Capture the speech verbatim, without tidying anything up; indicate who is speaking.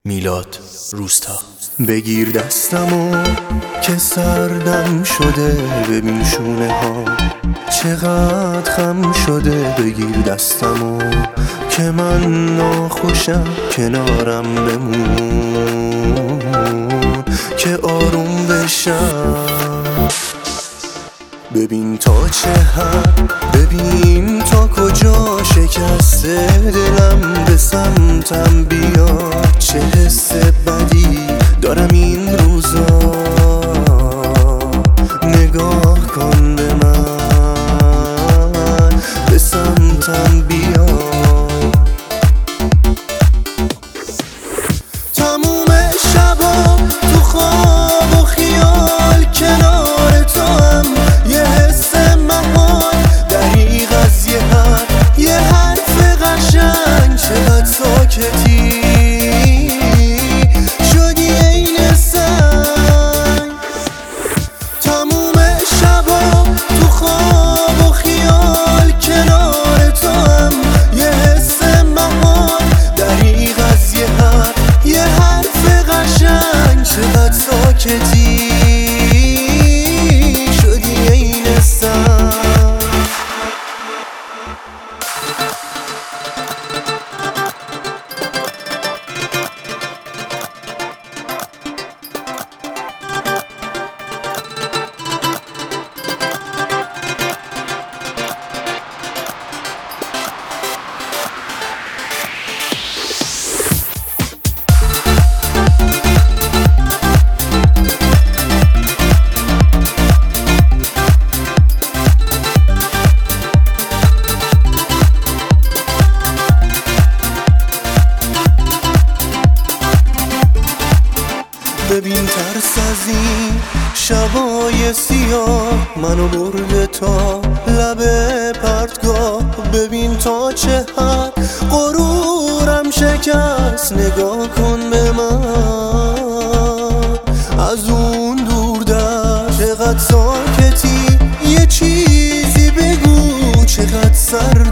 Speaker 1: میلاد روستا.
Speaker 2: بگیر دستمو که سردم شده، ببین شونه ها چقدر خم شده. بگیر دستمو که من ناخوشم، کنارم بمون که آروم بشم. ببین تا چه حد، ببین تا کجا شکسته دلم، به سمتم بیا. چه حس بدی دارم این روزا، نگاه کن به من، به سمتم بیا. تموم شبا تو خواب و خیال کنار تو هم، یه حس محال دریغ از یه حرف، یه حرف قشنگ. چقدر ساکتی شدی عین سنگ. تموم شبا تو خواب و خیال کنار تو هم، یه حس محال دریغ از یه حرف، یه حرف قشنگ. چقدر ساکتی شدی عین سنگ. ببین ترس از این شبای سیاه منو برده تا لب پرتگاه. ببین تا چه حد غرورم شکست، نگاه کن به من از اون دور دست. چقدر ساکتی یه چیزی بگو، چقدر سر